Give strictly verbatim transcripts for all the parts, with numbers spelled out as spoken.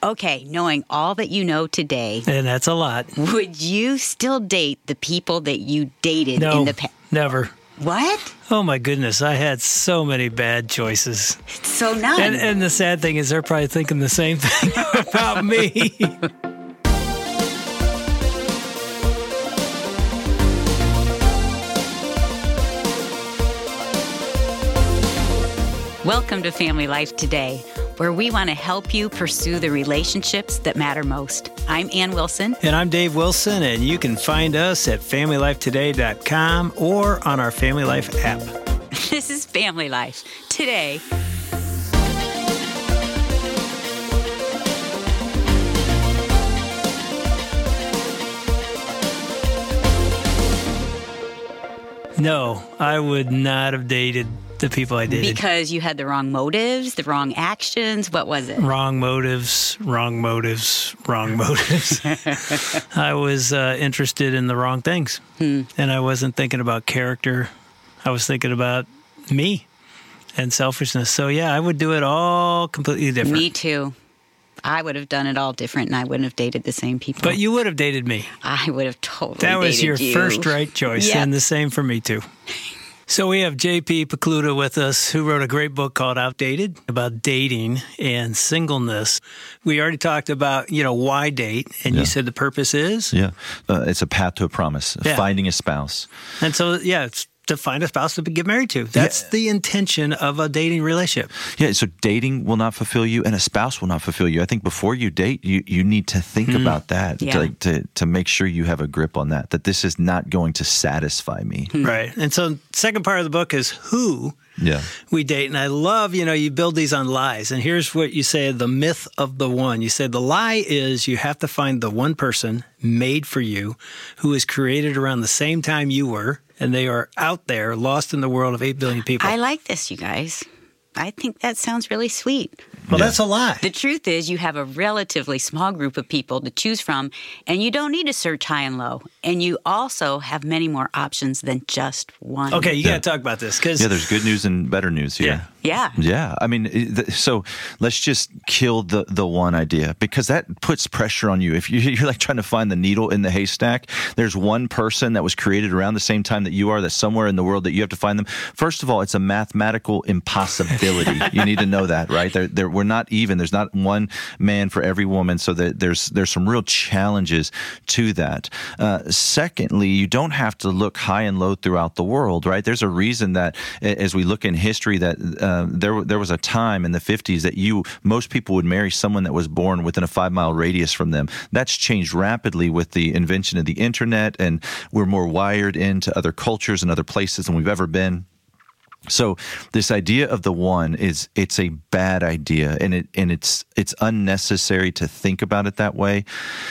Okay, knowing all that you know today, And that's a lot. would you still date the people that you dated No, in the past? never. What? Oh, my goodness. I had so many bad choices. So none. And, and the sad thing is they're probably thinking the same thing about me. Welcome to Family Life Today, where we want to help you pursue the relationships that matter most. I'm Ann Wilson. And I'm Dave Wilson, and you can find us at family life today dot com or on our Family Life app. This is Family Life Today. No, I would not have dated the people I dated. Because you had the wrong motives, the wrong actions. What was it? Wrong motives, wrong motives, wrong motives. I was uh, interested in the wrong things. Hmm. And I wasn't thinking about character. I was thinking about me and selfishness. So, yeah, I would do it all completely different. Me too. I would have done it all different, and I wouldn't have dated the same people. But you would have dated me. I would have totally That was dated your you. first right choice, Yep. and the same for me, too. So we have J P Pokluda with us, who wrote a great book called Outdated about dating and singleness. We already talked about, you know, why date, and Yeah. you said the purpose is? Yeah, uh, it's a path to a promise, Yeah. finding a spouse. And so, yeah, it's to find a spouse to get married to. That's Yeah. the intention of a dating relationship. Yeah, so dating will not fulfill you, and a spouse will not fulfill you. I think before you date, you, you need to think Mm. about that Yeah. to, like, to to make sure you have a grip on that, that this is not going to satisfy me. Right. And so second part of the book is who Yeah. we date. And I love, you know, you build these on lies. And here's what you say, the myth of the one. You say the lie is you have to find the one person made for you who was created around the same time you were, and they are out there lost in the world of eight billion people. I like this, you guys. I think that sounds really sweet. well, Yeah. that's a lie. The truth is you have a relatively small group of people to choose from, and you don't need to search high and low. And you also have many more options than just one. Okay, you Yeah. got to talk about this because Yeah, there's good news and better news here. Yeah. Yeah. Yeah, I mean, it- th- so let's just kill the the one idea, because that puts pressure on you. If you- you're like trying to find the needle in the haystack, there's one person that was created around the same time that you are, that's somewhere in the world that you have to find them. First of all, it's a mathematical impossibility. You need to know that, right? There, there, we're not even. There's not one man for every woman, so that there's there's some real challenges to that. Uh, secondly, you don't have to look high and low throughout the world, right? There's a reason that, a- as we look in history, that uh, there there was a time in the fifties that you most people would marry someone that was born within a five mile radius from them. That's changed rapidly with the invention of the internet, and we're more wired into other cultures and other places than we've ever been. So this idea of the one is it's a bad idea, and it and it's it's unnecessary to think about it that way.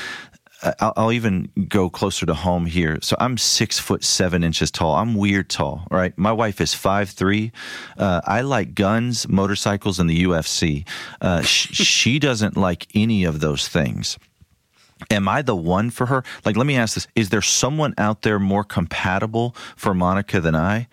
I'll, I'll even go closer to home here. So I'm six foot seven inches tall. I'm weird tall, right? My wife is five three. Uh, I like guns, motorcycles, and the U F C. Uh, sh- she doesn't like any of those things. Am I the one for her? Like, let me ask this: is there someone out there more compatible for Monica than I?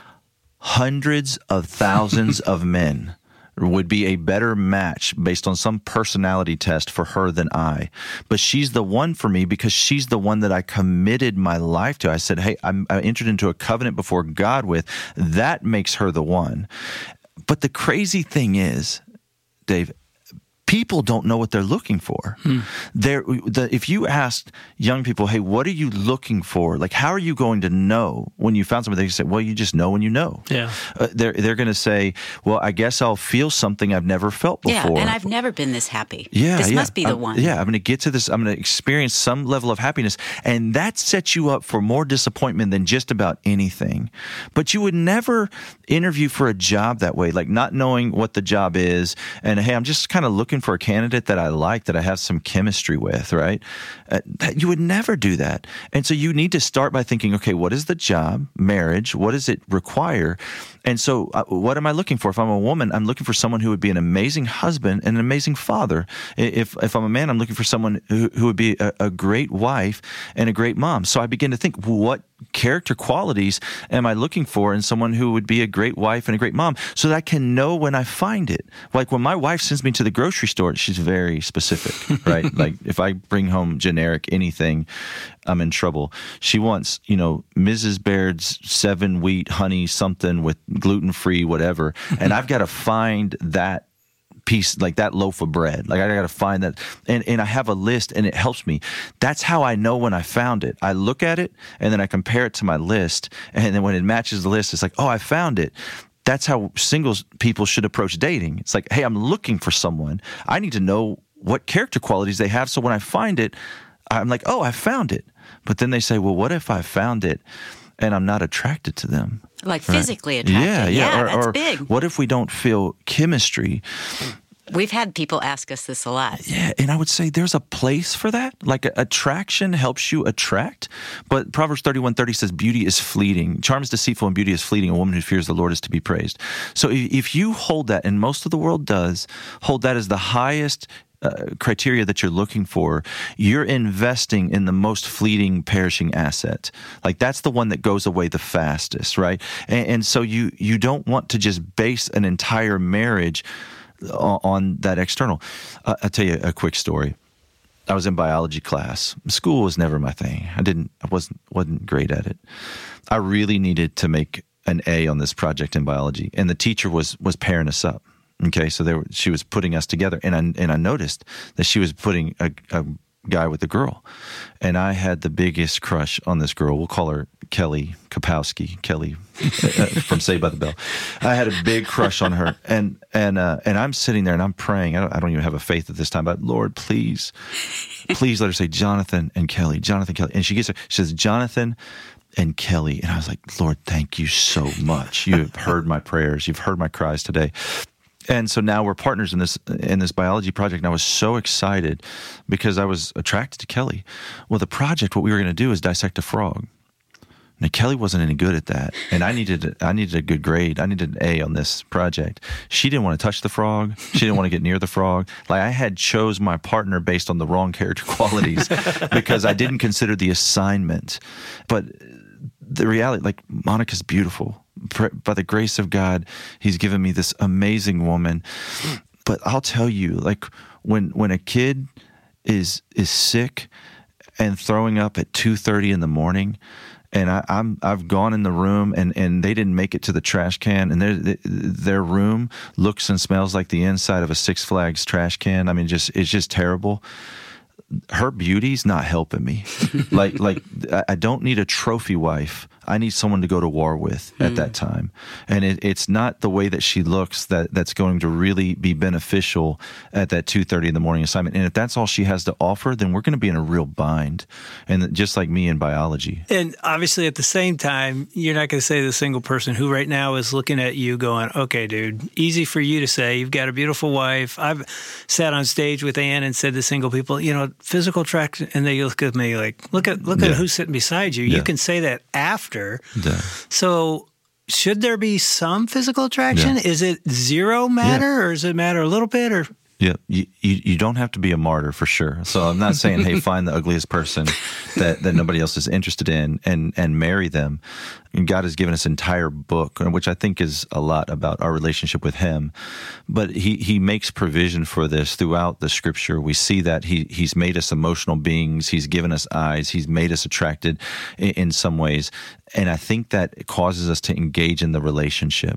Hundreds of thousands of men would be a better match based on some personality test for her than I. But she's the one for me because she's the one that I committed my life to. I said, hey, I'm, I entered into a covenant before God with. That makes her the one. But the crazy thing is, Dave, people don't know what they're looking for. Hmm. They're, the, if you asked young people, hey, what are you looking for? Like, how are you going to know when you found something? They say, well, you just know when you know. Yeah. Uh, they're they're going to say, well, I guess I'll feel something I've never felt before. Yeah, and I've never been this happy. Yeah, This yeah. must be the I'm, one. Yeah, I'm going to get to this. I'm going to experience some level of happiness. And that sets you up for more disappointment than just about anything. But you would never interview for a job that way, like not knowing what the job is. And, hey, I'm just kind of looking for a candidate that I like, that I have some chemistry with, right? Uh, that, you would never do that. And so you need to start by thinking, okay, what is the job, marriage? What does it require? And so uh, what am I looking for? If I'm a woman, I'm looking for someone who would be an amazing husband and an amazing father. If if I'm a man, I'm looking for someone who, who would be a, a great wife and a great mom. So I begin to think, what character qualities am I looking for in someone who would be a great wife and a great mom, so that I can know when I find it? Like when my wife sends me to the grocery store, she's very specific, right? Like if I bring home generic anything, I'm in trouble. She wants, you know, Missus Baird's seven wheat honey something with gluten-free whatever. And I've got to find that piece, like that loaf of bread. Like I got to find that. And, and I have a list and it helps me. That's how I know when I found it. I look at it and then I compare it to my list. And then when it matches the list, it's like, oh, I found it. That's how single people should approach dating. It's like, hey, I'm looking for someone. I need to know what character qualities they have. So when I find it, I'm like, oh, I found it. But then they say, well, what if I found it and I'm not attracted to them? Like physically right? attracted. Yeah, yeah. yeah or, that's or big. What if we don't feel chemistry? We've had people ask us this a lot. Yeah, and I would say there's a place for that. Like a, attraction helps you attract. But Proverbs thirty-one thirty says, beauty is fleeting. Charm is deceitful and beauty is fleeting. A woman who fears the Lord is to be praised. So if, if you hold that, and most of the world does, hold that as the highest Uh, criteria that you're looking for, you're investing in the most fleeting, perishing asset. Like that's the one that goes away the fastest, right? And, and so you you don't want to just base an entire marriage on, on that external. Uh, I'll tell you a quick story. I was in biology class. School was never my thing. I didn't. I wasn't wasn't great at it. I really needed to make an A on this project in biology, and the teacher was was pairing us up. Okay, so there, she was putting us together, and I and I noticed that she was putting a, a guy with a girl, and I had the biggest crush on this girl. We'll call her Kelly Kapowski, Kelly uh, from Saved by the Bell. I had a big crush on her, and and uh, and I'm sitting there and I'm praying. I don't, I don't even have a faith at this time, but Lord, please, please let her say Jonathan and Kelly, Jonathan Kelly, and she gets her. She says Jonathan and Kelly, and I was like, Lord, thank you so much. You've heard my prayers. You've heard my cries today. And so now we're partners in this in this biology project, and I was so excited because I was attracted to Kelly. Well, the project, what we were going to do is dissect a frog. Now, Kelly wasn't any good at that, and I needed I needed a good grade. I needed an A on this project. She didn't want to touch the frog. She didn't want to get near the frog. Like I had chose my partner based on the wrong character qualities because I didn't consider the assignment. But the reality, like Monica's beautiful. By the grace of God, he's given me this amazing woman. But I'll tell you, like when when a kid is is sick and throwing up at two thirty in the morning, and I, I'm I've gone in the room and, and they didn't make it to the trash can, and their their room looks and smells like the inside of a Six Flags trash can. I mean, just it's just terrible. Her beauty's not helping me. like like I don't need a trophy wife. I need someone to go to war with at mm. that time. And it, it's not the way that she looks that, that's going to really be beneficial at that two thirty in the morning assignment. And if that's all she has to offer, then we're going to be in a real bind. And just like me in biology. And obviously at the same time, you're not going to say to the single person who right now is looking at you going, okay, dude, easy for you to say. You've got a beautiful wife. I've sat on stage with Ann and said to single people, you know, physical attraction. And they look at me like, look at look yeah. at who's sitting beside you. Yeah. You can say that after. Yeah. So should there be some physical attraction? Yeah. Is it zero matter yeah. or does it matter a little bit? Or Yeah, you, you you don't have to be a martyr for sure. So I'm not saying, hey, find the ugliest person that, that nobody else is interested in and, and marry them. And God has given us an entire book, which I think is a lot about our relationship with Him. But He He makes provision for this throughout the Scripture. We see that He He's made us emotional beings. He's given us eyes. He's made us attracted in, in some ways. And I think that it causes us to engage in the relationship.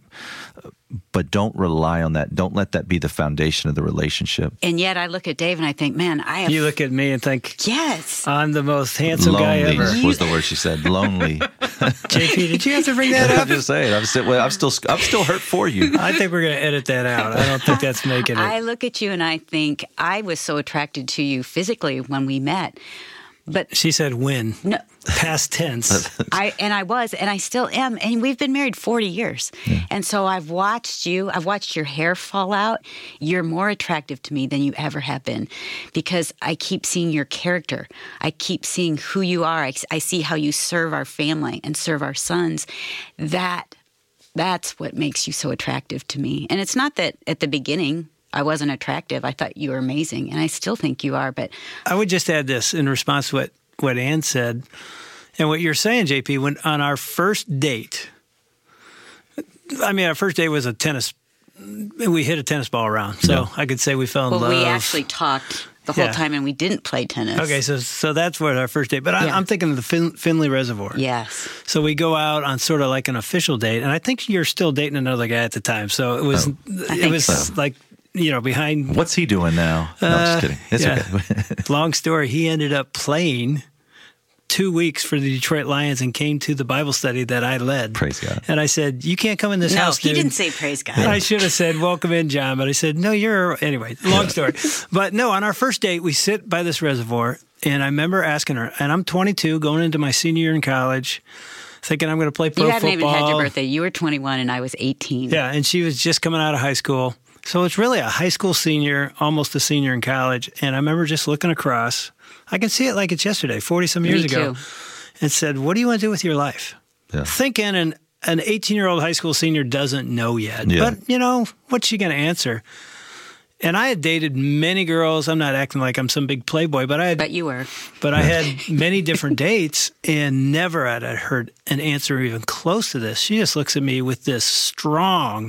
But don't rely on that. Don't let that be the foundation of the relationship. And yet I look at Dave and I think, man, I have... You look at me and think, yes, I'm the most handsome Lonely guy ever. Lonely was the word she said. Lonely. J P, did you have to bring that up? I'm just saying. I'm still, well, I'm still, I'm still hurt for you. I think we're going to edit that out. I don't think that's making it. I look at you and I think I was so attracted to you physically when we met. But she said when. No. Past tense. I and I was, and I still am. And we've been married forty years. Yeah. And so I've watched you. I've watched your hair fall out. You're more attractive to me than you ever have been because I keep seeing your character. I keep seeing who you are. I, I see how you serve our family and serve our sons. That That's what makes you so attractive to me. And it's not that at the beginning I wasn't attractive. I thought you were amazing, and I still think you are. But I would just add this in response to what, what Ann said and what you're saying, J P. When on our first date, I mean, our first date was a tennis we hit a tennis ball around. So Yeah. I could say we fell in Well, love. we actually talked the whole Yeah. time, and we didn't play tennis. Okay, so so that's what our first date. But I, Yeah. I'm thinking of the fin- Finley Reservoir. Yes. So we go out on sort of like an official date, and I think you're still dating another guy at the time. So it was Oh. I it think was so. like, you know, behind. What's he doing now? No, I'm Uh, just kidding. It's yeah. okay. Long story. He ended up playing two weeks for the Detroit Lions and came to the Bible study that I led. Praise God. And I said, "You can't come in this No, house, he dude." didn't say praise God. I should have said, "Welcome in, John," but I said, "No, you're." Anyway, long story. But no, on our first date, we sit by this reservoir, and I remember asking her, and I'm twenty-two, going into my senior year in college, thinking I'm going to play pro You hadn't football. even had your birthday. You were twenty-one, and I was eighteen. Yeah, and she was just coming out of high school. So it's really a high school senior, almost a senior in college. And I remember just looking across. I can see it like it's yesterday, forty-some years Me ago. too. And said, "What do you want to do with your life?" Yeah. Thinking an an eighteen-year-old high school senior doesn't know yet. Yeah. But, you know, what's she going to answer? And I had dated many girls. I'm not acting like I'm some big playboy, but I had, But you were. but I had many different dates, and never had I heard an answer even close to this. She just looks at me with this strong,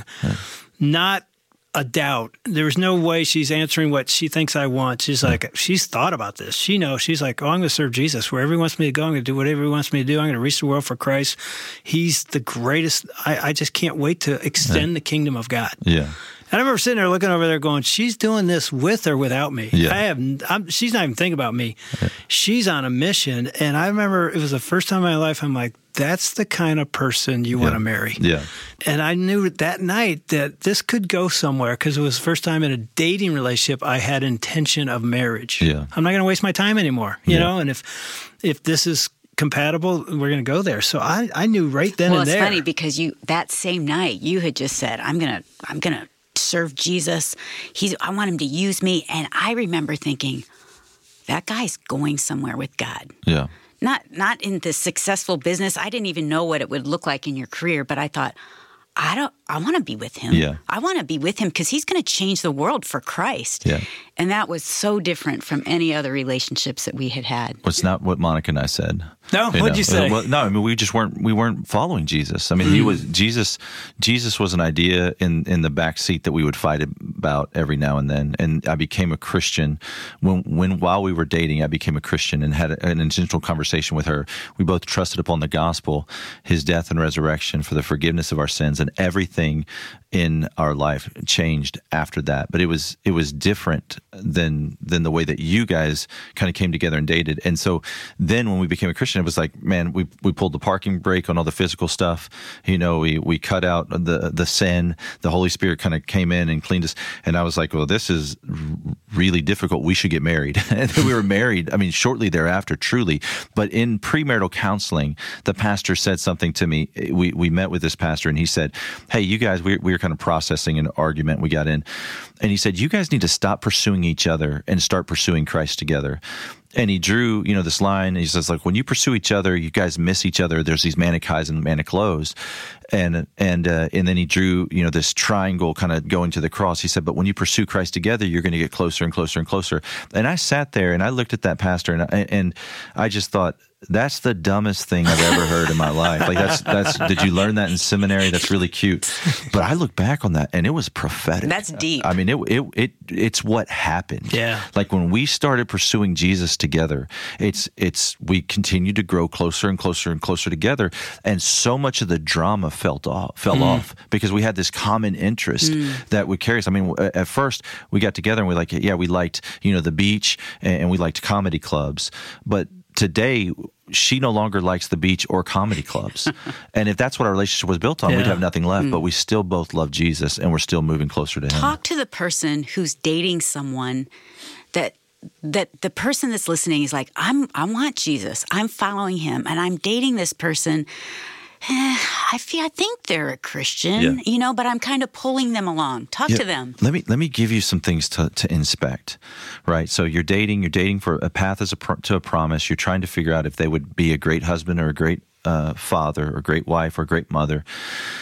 not a doubt. There's no way she's answering what she thinks I want. She's like, she's thought about this. She knows. She's like, oh, I'm going to serve Jesus. Wherever he wants me to go, I'm going to do whatever he wants me to do. I'm going to reach the world for Christ. He's the greatest. I, I just can't wait to extend the kingdom of God. Yeah. And I remember sitting there looking over there going, she's doing this with or without me. Yeah. I have, I'm, she's not even thinking about me. She's on a mission. And I remember it was the first time in my life I'm like, that's the kind of person you want to marry. Yeah. And I knew that night that this could go somewhere because it was the first time in a dating relationship I had intention of marriage. Yeah. I'm not going to waste my time anymore, you Yeah. know? And if if this is compatible, we're going to go there. So I, I knew right then Well, and it's there. funny because you that same night you had just said, "I'm gonna, I'm gonna serve Jesus. He's, I want him to use me." And I remember thinking, that guy's going somewhere with God. Yeah. Not not in the successful business. I didn't even know what it would look like in your career, but I thought, I don't. I want to be with him. Yeah. I want to be with him because he's going to change the world for Christ. Yeah. And that was so different from any other relationships that we had had. It's not what Monica and I said. No? You What'd know? you say? Well, no, I mean we just weren't we weren't following Jesus. I mean he was Jesus. Jesus was an idea in in the back seat that we would fight about every now and then. And I became a Christian when when while we were dating. I became a Christian and had an intentional conversation with her. We both trusted upon the gospel, His death and resurrection for the forgiveness of our sins, and everything in our life changed after that. But it was it was different than than the way that you guys kind of came together and dated. And so then when we became a Christian, it was like, man, we we pulled the parking brake on all the physical stuff. You know, we we cut out the the sin. The Holy Spirit kind of came in and cleaned us. And I was like, well, this is really difficult. We should get married. And we were married, I mean, shortly thereafter, truly. But in premarital counseling, the pastor said something to me. We we met with this pastor, and he said, hey, you guys, we, we were kind of processing an argument we got in. And he said, you guys need to stop pursuing each other and start pursuing Christ together. And he drew, you know, this line. And he says, like, when you pursue each other, you guys miss each other. There's these manic highs and manic lows. And and uh, and then he drew, you know, this triangle kind of going to the cross. He said, but when you pursue Christ together, you're going to get closer and closer and closer. And I sat there and I looked at that pastor and I, and I just thought, that's the dumbest thing I've ever heard in my life. Like that's that's. Did you learn that in seminary? That's really cute. But I look back on that, and it was prophetic. That's deep. I mean, it it it it's what happened. Yeah. Like when we started pursuing Jesus together, it's it's we continued to grow closer and closer and closer together, and so much of the drama felt off, fell Mm. off because we had this common interest that would carry us. I mean, at first we got together and we like, yeah, we liked you know the beach and we liked comedy clubs, but today, she no longer likes the beach or comedy clubs. And if that's what our relationship was built on, Yeah. we'd have nothing left. But we still both love Jesus, and we're still moving closer to Him. Talk to the person who's dating someone that that the person that's listening is like, I'm I want Jesus. I'm following him, and I'm dating this person. Eh, I feel I think they're a Christian, Yeah. you know, but I'm kind of pulling them along. Talk Yeah, to them. Let me let me give you some things to, to inspect, right? So you're dating, you're dating for a path as a pro, to a promise. You're trying to figure out if they would be a great husband or a great uh, father or great wife or great mother.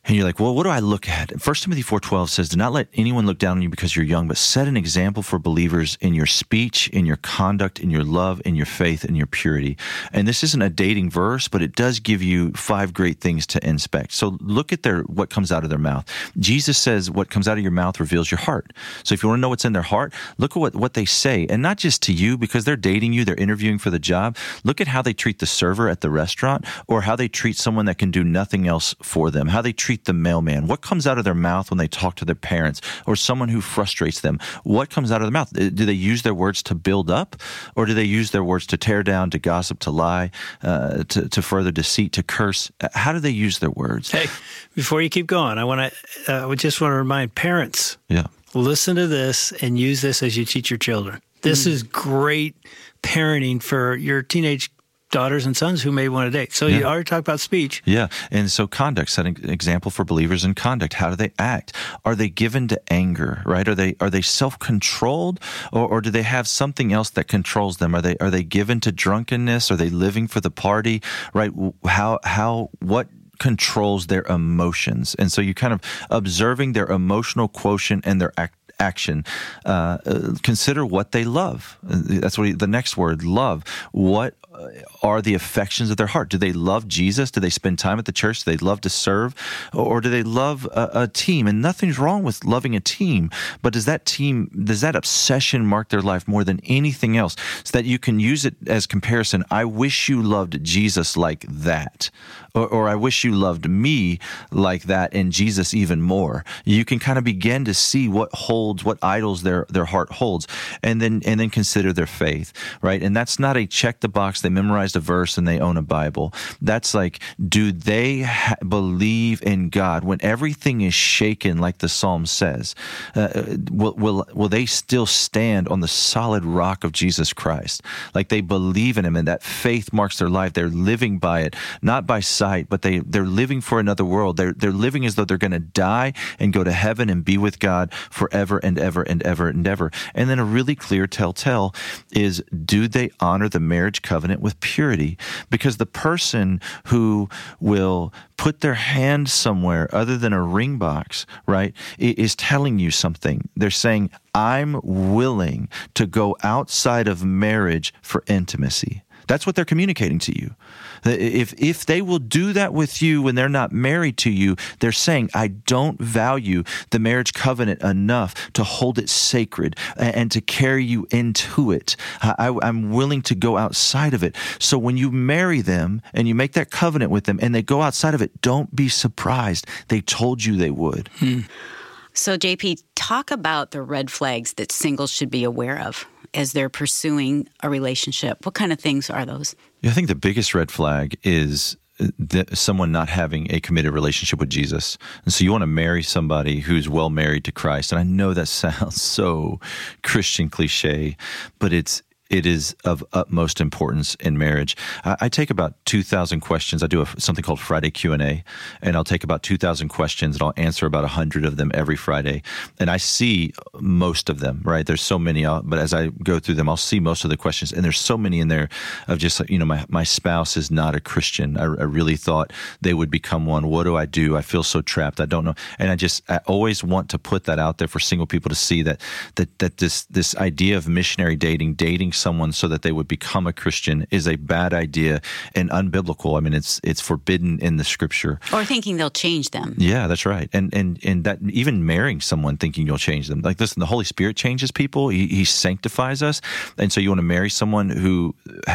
And you're like, well, what do I look at? First Timothy four twelve says, do not let anyone look down on you because you're young, but set an example for believers in your speech, in your conduct, in your love, in your faith, in your purity. And this isn't a dating verse, but it does give you five great things to inspect. So look at their what comes out of their mouth. Jesus says what comes out of your mouth reveals your heart. So if you want to know what's in their heart, look at what, what they say. And not just to you, because they're dating you, they're interviewing for the job. Look at how they treat the server at the restaurant, or how they treat someone that can do nothing else for them, how they treat the mailman. What comes out of their mouth when they talk to their parents or someone who frustrates them? What comes out of their mouth? Do they use their words to build up, or do they use their words to tear down, to gossip, to lie, uh, to, to further deceit, to curse? How do they use their words? Hey, before you keep going, I want to. Uh, I just want to remind parents. Yeah. Listen to this and use this as you teach your children. This mm. is great parenting for your teenage daughters and sons who may want to date. So yeah. You already talked about speech. Yeah. And so conduct, setting an example for believers in conduct. How do they act? Are they given to anger, right? Are they are they self-controlled, or, or do they have something else that controls them? Are they are they given to drunkenness? Are they living for the party, right? How how what controls their emotions? And so you kind of observing their emotional quotient and their act action. Uh, consider what they love. That's what he, the next word, love. What are the affections of their heart? Do they love Jesus? Do they spend time at the church? Do they love to serve? Or do they love a, a team? And nothing's wrong with loving a team, but does that team, does that obsession mark their life more than anything else, so that you can use it as comparison? I wish you loved Jesus like that. Or, or I wish you loved me like that, and Jesus even more. You can kind of begin to see what holds, what idols their, their heart holds, and then and then consider their faith, right? And that's not a check the box, they memorized a verse and they own a Bible. That's like, do they ha- believe in God when everything is shaken, like the Psalm says? Uh, will, will, will they still stand on the solid rock of Jesus Christ? Like they believe in Him, and that faith marks their life. They're living by it, not by sight, but they, they're living for another world. They're, they're living as though they're going to die and go to heaven and be with God forever and ever and ever and ever. And then a really clear telltale is, do they honor the marriage covenant with purity? Because the person who will put their hand somewhere other than a ring box, right, is telling you something. They're saying, I'm willing to go outside of marriage for intimacy. That's what they're communicating to you. If if they will do that with you when they're not married to you, they're saying, I don't value the marriage covenant enough to hold it sacred and to carry you into it. I, I'm willing to go outside of it. So when you marry them and you make that covenant with them and they go outside of it, don't be surprised. They told you they would. Hmm. So J P, talk about the red flags that singles should be aware of as they're pursuing a relationship. What kind of things are those? I think the biggest red flag is that someone not having a committed relationship with Jesus. And so you want to marry somebody who's well married to Christ. And I know that sounds so Christian cliche, but it's It is of utmost importance in marriage. I, I take about two thousand questions. I do a, something called Friday Q and A, and I'll take about two thousand questions, and I'll answer about one hundred of them every Friday. And I see most of them, right? There's so many, I'll, but as I go through them, I'll see most of the questions. And there's so many in there of just, you know, my, my spouse is not a Christian. I, I really thought they would become one. What do I do? I feel so trapped. I don't know. And I just, I always want to put that out there for single people to see that, that, that this, this idea of missionary dating, dating someone so that they would become a Christian is a bad idea and unbiblical. I mean, it's it's forbidden in the Scripture. Or thinking they'll change them. Yeah, that's right. And and and that even marrying someone thinking you'll change them. Like, listen, the Holy Spirit changes people. He, he sanctifies us. And so you want to marry someone who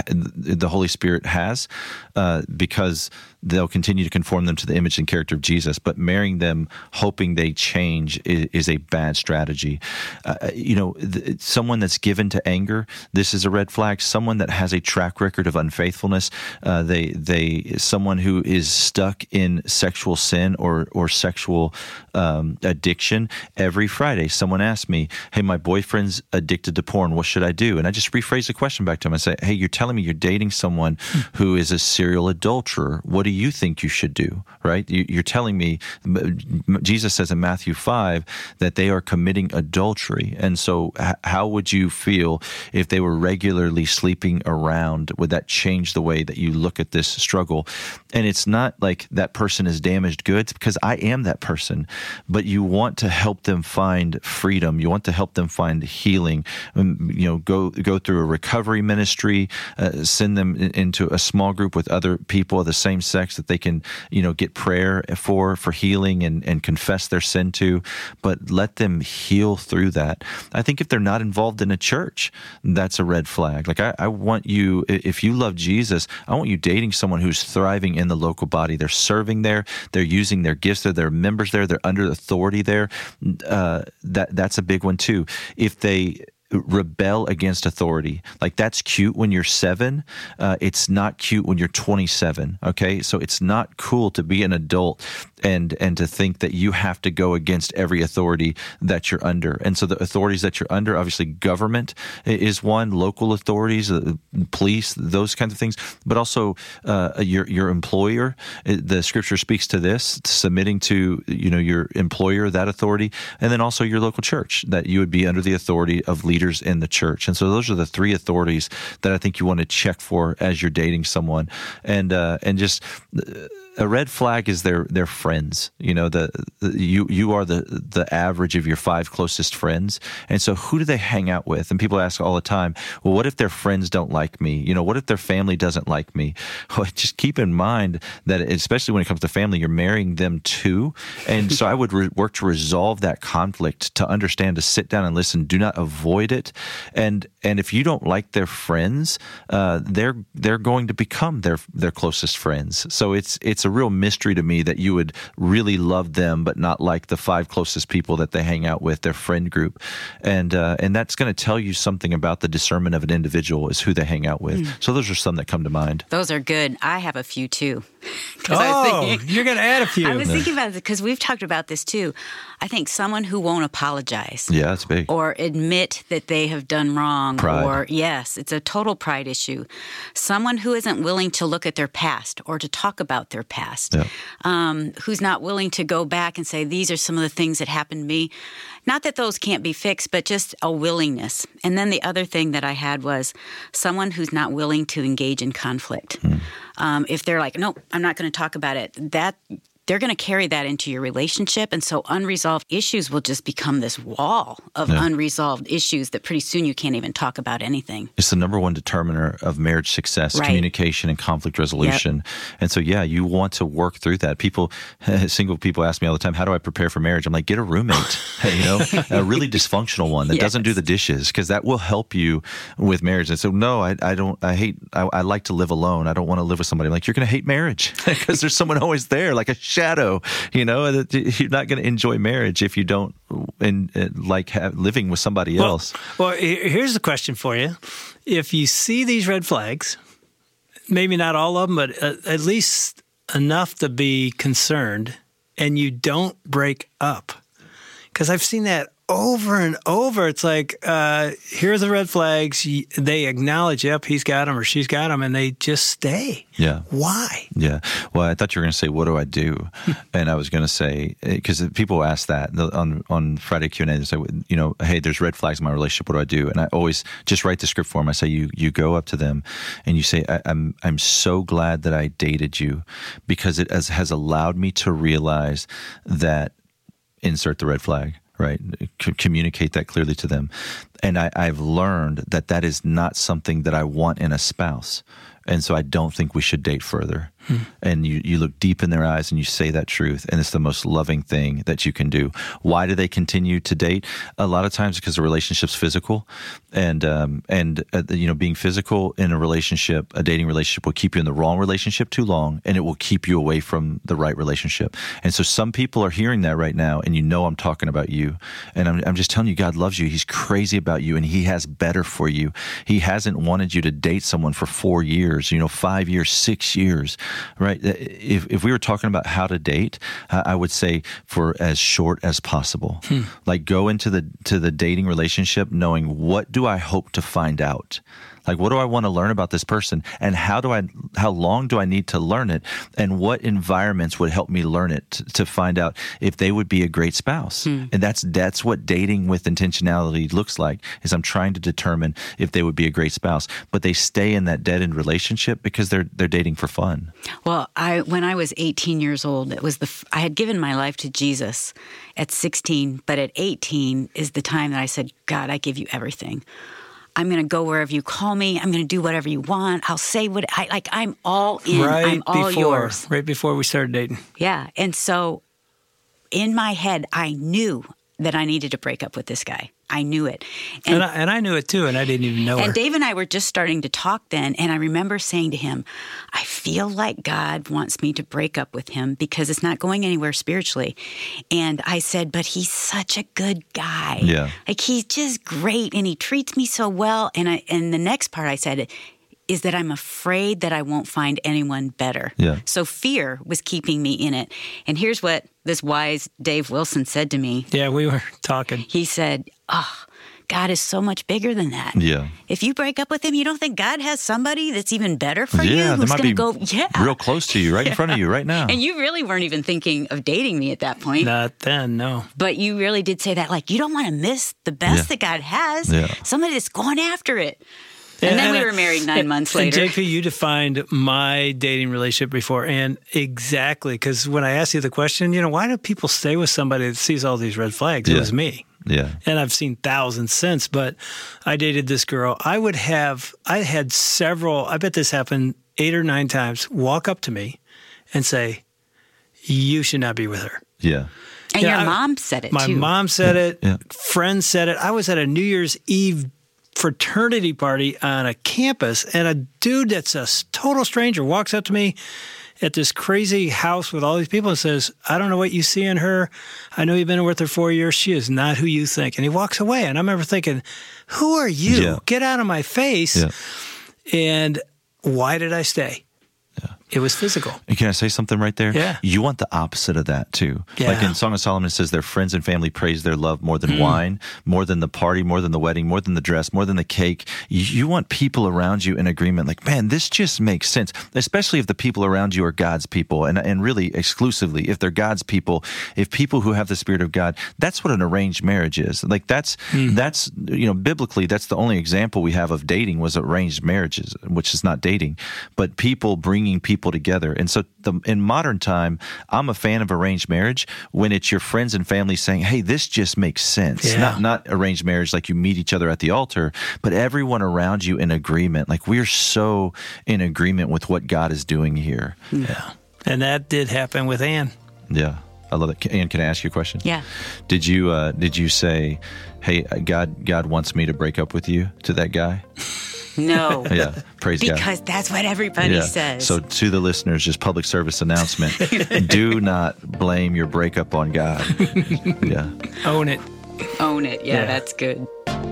the Holy Spirit has uh, because they'll continue to conform them to the image and character of Jesus. But marrying them hoping they change is, is a bad strategy. Uh, you know, th- someone that's given to anger, this is a red flag. Someone that has a track record of unfaithfulness, uh, they they someone who is stuck in sexual sin or or sexual um, addiction. Every Friday, someone asks me, "Hey, my boyfriend's addicted to porn. What should I do?" And I just rephrase the question back to him. I say, "Hey, you're telling me you're dating someone who is a serial adulterer. What do you think you should do, right? You're telling me, Jesus says in Matthew five that they are committing adultery. And so how would you feel if they were regularly sleeping around? Would that change the way that you look at this struggle? And it's not like that person is damaged goods, because I am that person, but you want to help them find freedom. You want to help them find healing, you know, go go through a recovery ministry, uh, send them into a small group with other people of the same sex that they can, you know, get prayer for, for healing and, and confess their sin to, but let them heal through that. I think if they're not involved in a church, that's a red flag. Like I, I want you, if you love Jesus, I want you dating someone who's thriving in the local body. They're serving there. They're using their gifts there. They're members there. They're under authority there. Uh, that that's a big one too. If they rebel against authority, like that's cute when you're seven. Uh, it's not cute when you're twenty-seven. Okay, so it's not cool to be an adult and and to think that you have to go against every authority that you're under. And so the authorities that you're under, obviously government is one, local authorities, uh, police, those kinds of things, but also uh, your your employer. The Scripture speaks to this, submitting to, you know, your employer, that authority, and then also your local church, that you would be under the authority of leaders in the church. And so those are the three authorities that I think you want to check for as you're dating someone. And uh, and just a red flag is their their friends. You know, the, the you you are the the average of your five closest friends. And so who do they hang out with? And people ask all the time, well, what if their friends don't like me? You know, what if their family doesn't like me? Well, just keep in mind that, especially when it comes to family, you're marrying them too. And so I would re- work to resolve that conflict, to understand, to sit down and listen. Do not avoid it. And and if you don't like their friends, uh, they're they're going to become their their closest friends. So it's it's a real mystery to me that you would really love them but not like the five closest people that they hang out with, their friend group. And uh, and that's going to tell you something about the discernment of an individual, is who they hang out with. Mm. So those are some that come to mind. Those are good. I have a few too. Oh, thinking, you're going to add a few. I was thinking about it because we've talked about this too. I think someone who won't apologize. Yeah, that's big. Or admit that they have done wrong. Pride. Or, yes, it's a total pride issue. Someone who isn't willing to look at their past or to talk about their past. Yeah. Um, who's not willing to go back and say, these are some of the things that happened to me. Not that those can't be fixed, but just a willingness. And then the other thing that I had was someone who's not willing to engage in conflict. Mm. Um, if they're like, nope, I'm not going to talk about it, that they're going to carry that into your relationship. And so unresolved issues will just become this wall of yeah. unresolved issues that pretty soon you can't even talk about anything. It's the number one determiner of marriage success, right. Communication and conflict resolution. Yep. And so, yeah, you want to work through that. People, single people ask me all the time, how do I prepare for marriage? I'm like, get a roommate, you know, a really dysfunctional one that yes. doesn't do the dishes, because that will help you with marriage. And so, no, I, I don't, I hate, I, I like to live alone. I don't want to live with somebody. I'm like, you're going to hate marriage because there's someone always there, like a shadow, you know, you're not going to enjoy marriage if you don't in, in, like have, living with somebody well, else. Well, here's the question for you. If you see these red flags, maybe not all of them, but at least enough to be concerned, and you don't break up, because I've seen that over and over. It's like, uh, here's the red flags. They acknowledge, yep, he's got them or she's got them, and they just stay. Yeah. Why? Yeah. Well, I thought you were going to say, what do I do? And I was going to say, because people ask that on on Friday Q and A, they say, you know, hey, there's red flags in my relationship. What do I do? And I always just write the script for them. I say, you you go up to them and you say, I, I'm I'm so glad that I dated you, because it has, has allowed me to realize that, insert the red flag. Right. C- communicate that clearly to them. And I, I've learned that that is not something that I want in a spouse. And so I don't think we should date further. Hmm. And you, you look deep in their eyes and you say that truth. And it's the most loving thing that you can do. Why do they continue to date? A lot of times because the relationship's physical. And, um, and uh, you know, being physical in a relationship, a dating relationship, will keep you in the wrong relationship too long, and it will keep you away from the right relationship. And so some people are hearing that right now, and you know I'm talking about you. And I'm, I'm just telling you, God loves you. He's crazy about you, and He has better for you. He hasn't wanted you to date someone for four years, you know, five years, six years. Right? If if we were talking about how to date, uh, I would say for as short as possible. Hmm. Like go into the to the dating relationship knowing, what do I hope to find out? Like, what do I want to learn about this person? And how do I, how long do I need to learn it? And what environments would help me learn it to, to find out if they would be a great spouse? Hmm. And that's, that's what dating with intentionality looks like, is I'm trying to determine if they would be a great spouse, but they stay in that dead-end relationship because they're, they're dating for fun. Well, I, when I was eighteen years old, it was the, I had given my life to Jesus at sixteen, but at eighteen is the time that I said, God, I give you everything. I'm going to go wherever you call me. I'm going to do whatever you want. I'll say what I like. I'm all in. Right I'm all before, yours. Right before we started dating. Yeah. And so in my head, I knew that I needed to break up with this guy. I knew it. And, and, I, and I knew it too, and I didn't even know and her. Dave and I were just starting to talk then, and I remember saying to him, I feel like God wants me to break up with him because it's not going anywhere spiritually. And I said, but he's such a good guy. Yeah. Like, he's just great, and he treats me so well. And I, and the next part I said is that I'm afraid that I won't find anyone better. Yeah. So fear was keeping me in it. And here's what this wise Dave Wilson said to me. Yeah, we were talking. He said, oh, God is so much bigger than that. Yeah. If you break up with him, you don't think God has somebody that's even better for yeah, you? Who's might going to be go, yeah. real close to you, right in front of you right now. And you really weren't even thinking of dating me at that point. Not then, no. But you really did say that, like, you don't want to miss the best Yeah. that God has. Yeah. Somebody that's going after it. And, and then we were married nine and, months and later. J P, you defined my dating relationship before, and exactly, because when I asked you the question, you know, why do people stay with somebody that sees all these red flags? Yeah. It was me. Yeah. And I've seen thousands since, but I dated this girl. I would have, I had several, I bet this happened eight or nine times, walk up to me and say, you should not be with her. Yeah. And Yeah, your I- mom said it, My too. mom said it. Yeah. Friends said it. I was at a New Year's Eve fraternity party on a campus, and a dude that's a total stranger walks up to me at this crazy house with all these people and says, I don't know what you see in her. I know you've been with her four years. She is not who you think. And he walks away. And I remember thinking, who are you? Yeah. Get out of my face. Yeah. And why did I stay? Yeah. It was physical. And can I say something right there? Yeah. You want the opposite of that too. Yeah. Like in Song of Solomon, it says their friends and family praise their love more than mm. wine, more than the party, more than the wedding, more than the dress, more than the cake. You, you want people around you in agreement. Like, man, this just makes sense. Especially if the people around you are God's people, and and really exclusively if they're God's people. If people who have the Spirit of God, that's what an arranged marriage is. Like that's mm. that's you know biblically that's the only example we have of dating was arranged marriages, which is not dating, but people bringing people together. And so the, in modern time, I'm a fan of arranged marriage when it's your friends and family saying, hey, this just makes sense. Yeah. Not not arranged marriage like you meet each other at the altar, but everyone around you in agreement. Like we're so in agreement with what God is doing here. Yeah. And that did happen with Ann. Yeah. I love it. Ann, can I ask you a question? Yeah. Did you uh, did you say, hey, God God wants me to break up with you to that guy? No. Yeah, praise because God. Because that's what everybody yeah. says. So to the listeners, just public service announcement, do not blame your breakup on God. Yeah. Own it. Own it. Yeah, Yeah. that's good.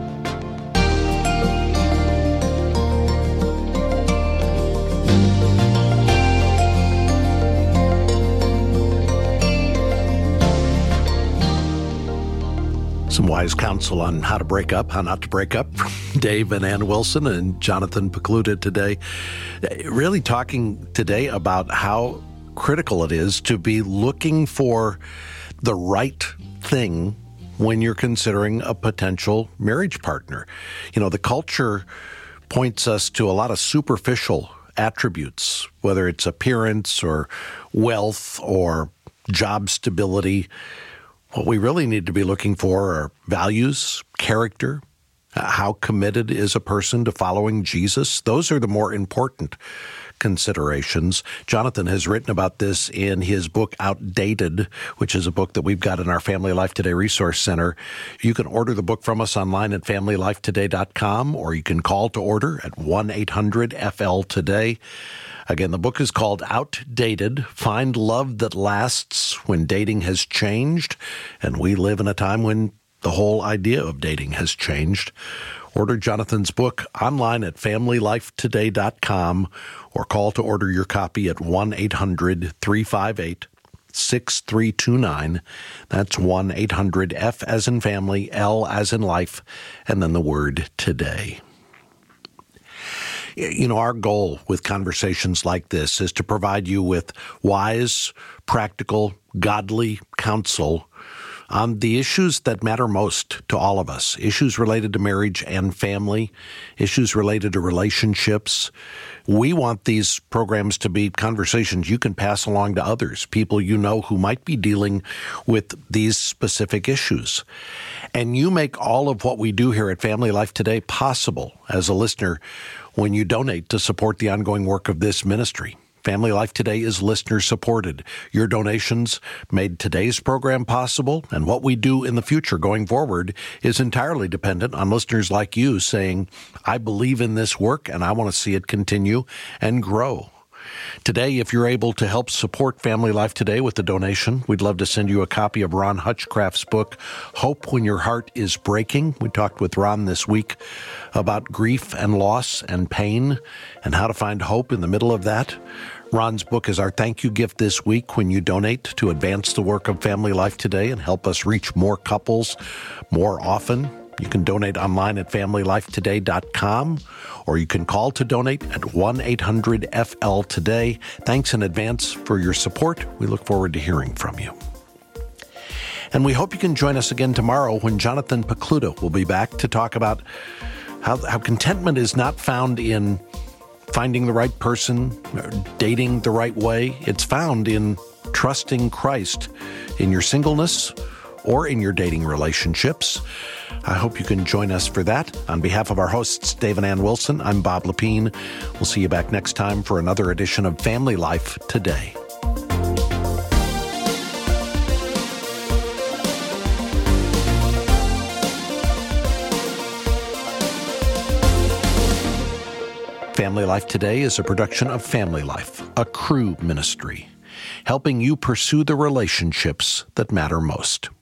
Some wise counsel on how to break up, how not to break up from Dave and Ann Wilson and Jonathan Pokluda today. Really talking today about how critical it is to be looking for the right thing when you're considering a potential marriage partner. You know, the culture points us to a lot of superficial attributes, whether it's appearance or wealth or job stability. What we really need to be looking for are values, character, how committed is a person to following Jesus. Those are the more important considerations. Jonathan has written about this in his book, Outdated, which is a book that we've got in our Family Life Today Resource Center. You can order the book from us online at family life today dot com, or you can call to order at one eight hundred F L today. Again, the book is called Outdated, Find Love That Lasts When Dating Has Changed. And we live in a time when the whole idea of dating has changed. Order Jonathan's book online at family life today dot com or call to order your copy at one eight hundred three five eight six three two nine. That's one eight hundred F as in family, L as in life, and then the word today. You know, our goal with conversations like this is to provide you with wise, practical, godly counsel on the issues that matter most to all of us, issues related to marriage and family, issues related to relationships. We want these programs to be conversations you can pass along to others, people you know who might be dealing with these specific issues. And you make all of what we do here at Family Life Today possible as a listener when you donate to support the ongoing work of this ministry. Family Life Today is listener-supported. Your donations made today's program possible, and what we do in the future going forward is entirely dependent on listeners like you saying, I believe in this work, and I want to see it continue and grow. Today, if you're able to help support Family Life Today with a donation, we'd love to send you a copy of Ron Hutchcraft's book, Hope When Your Heart Is Breaking. We talked with Ron this week about grief and loss and pain and how to find hope in the middle of that. Ron's book is our thank you gift this week when you donate to advance the work of Family Life Today and help us reach more couples more often. You can donate online at family life today dot com, or you can call to donate at one eight hundred F L today. Thanks in advance for your support. We look forward to hearing from you. And we hope you can join us again tomorrow when Jonathan Pokluda will be back to talk about how, how contentment is not found in finding the right person, or dating the right way. It's found in trusting Christ in your singleness or in your dating relationships. I hope you can join us for that. On behalf of our hosts, Dave and Ann Wilson, I'm Bob Lepine. We'll see you back next time for another edition of Family Life Today. Family Life Today is a production of Family Life, a Cru ministry, helping you pursue the relationships that matter most.